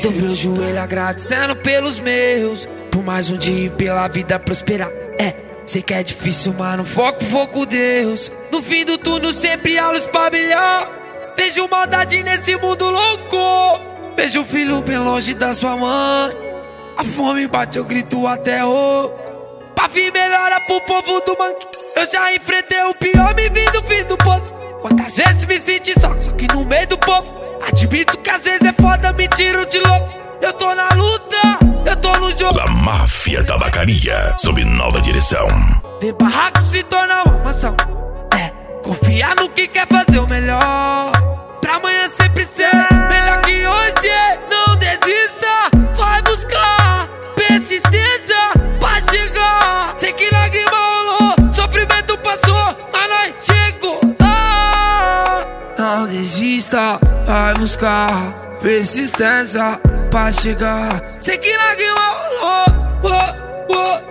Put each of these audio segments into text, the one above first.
Dobrei o joelho agradecendo pelos meus, por mais um dia e pela vida prosperar. Sei que é difícil, mano, foco Deus. No fim do túnel sempre há luz pra brilhar. Vejo maldade nesse mundo louco. Vejo o filho bem longe da sua mãe. A fome bate, eu grito até rouco. Pra vir melhora pro povo do mangue. Eu já enfrentei o pior, me vi do fim do poço. Quantas vezes me senti só que no meio do povo. Admito que às vezes é foda, me tiro de louco. Eu tô na luta, eu tô no jogo. La Máfia Tabacaria, sob nova direção. Ver barraco se tornar uma mansão. Confiar no que quer fazer o melhor. Pra amanhã sempre ser melhor que hoje. Não desista, vai buscar persistência pra chegar. Sei que lágrima rolou, sofrimento passou, mas nós chegou lá. Não desista, vai buscar persistência pra chegar. Sei que lágrima rolou.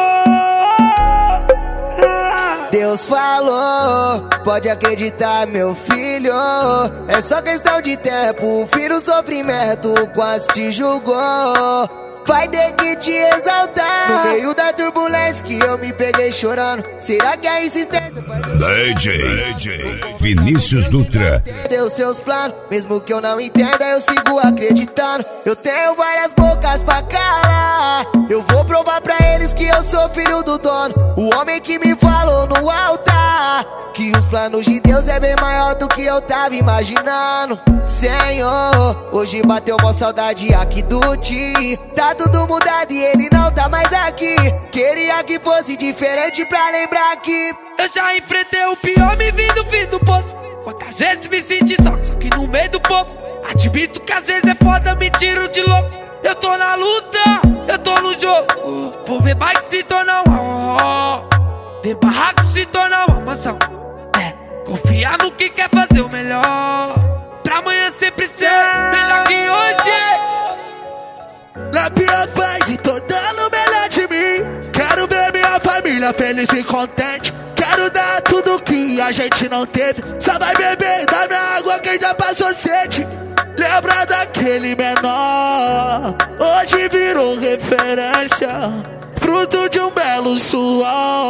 Deus falou, pode acreditar, meu filho. É só questão de tempo, filho, o sofrimento quase te julgou. Vai ter que te exaltar. No meio da turbulência que eu me peguei chorando. Será que a insistência vai DJ Vinícius Dutra. deu seus planos, mesmo que eu não entenda, eu sigo acreditando. Eu tenho várias bocas pra calar. Eu vou provar pra eles que eu sou filho do dono. O homem que me falou no altar que os planos de Deus é bem maior do que eu tava imaginando. Senhor, hoje bateu uma saudade aqui do Ti. Tá tudo mudado e ele não tá mais aqui. Queria que fosse diferente pra lembrar que eu já enfrentei o pior, me vi do fim do poço. Quantas vezes me senti só que no meio do povo. Admito que às vezes é foda, me tiro de louco. Eu tô na luta, eu tô no jogo. Por ver bike se tornar uma ver barraco se tornar uma mansão. Confiar no que quer fazer o melhor. Pra amanhã sempre ser melhor que hoje. Na pior fase, tô dando o melhor de mim. Quero ver minha família feliz e contente. Quero dar tudo que a gente não teve. Só vai beber da minha água quem já passou sede. Lembra daquele menor, hoje virou referência, fruto de um belo suor.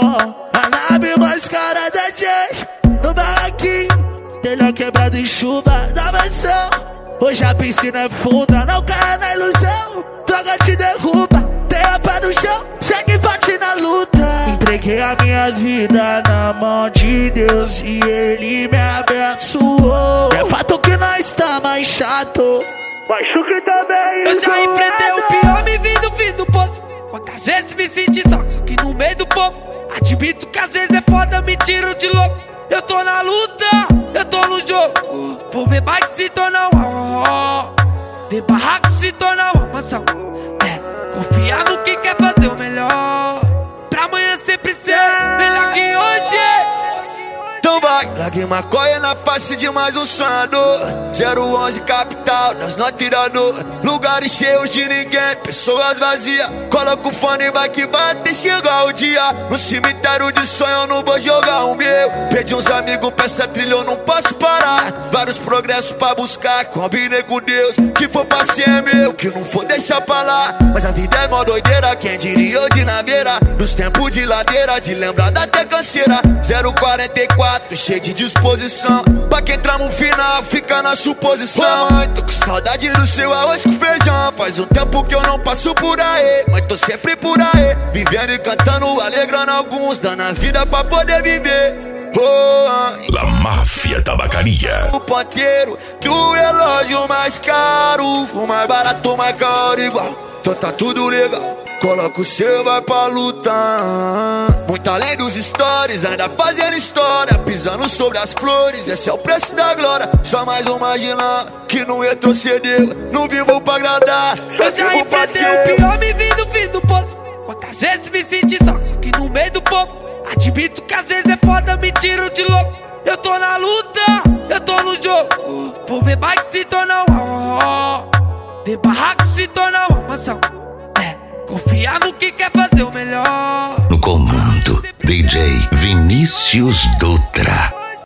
A nave mais cara da gente, no barraquinho, telha quebrado em chuva da mansão. Hoje a piscina é funda, não caia na ilusão. Droga te derruba, tenha pé no chão, segue forte na luta. Entreguei a minha vida na mão de Deus e Ele me abençoou. É fato que nós tá mais chato, mas Chucre também. Eu já enfrentei o pior, me vi do fim do poço. Quantas vezes me senti só que no meio do povo. Admito que às vezes é foda, me tiro de louco. Eu tô na luta, eu tô no jogo. Por ver bike se tornar uma ver barraco se tornar uma mansão. Confiar no que quer fazer o melhor. Pra amanhã sempre ser melhor que hoje. Então vai, larguei maconha na face de mais um sonhador. 011 capital, nós não atirador. Lugares cheios de ninguém, pessoas vazias. Coloca o fone e vai que bate, chegar o dia. No cemitério de sonho eu não vou jogar o meu. Perdi uns amigos pra essa trilha, eu não posso parar. Vários progressos pra buscar, combinei com Deus. Que for pra ser é meu, que não for deixar pra lá. Mas a vida é mó doideira, quem diria eu de naveira. Nos tempos de ladeira, de lembrada até canseira. 044, cheio de disposição. Pra quem trama o final, fica na suposição. Ô, mãe, tô com saudade do seu arroz com feijão. Faz um tempo que eu não passo por aí, mas tô sempre por aí, vivendo e cantando, alegrando alguns, dando a vida pra poder viver. La Máfia Tabacaria. O ponteiro do relógio mais caro, o mais barato, mais caro igual. Então tá tudo legal, coloca o seu, vai pra luta. Muito além dos stories, ainda fazendo história, pisando sobre as flores, esse é o preço da glória. Só mais um marginal que não retrocedeu, não vivo pra agradar. Eu já enfrentei o pior, me vi do fim do poço. Quantas vezes me senti só que no meio do povo. Admito que às vezes é foda, me tiro de louco. Eu tô na luta, eu tô no jogo. Por ver bike se tornar uma ver barraco se tornar uma mansão. Confiar no que quer fazer o melhor. No comando, DJ Vinícius Dutra.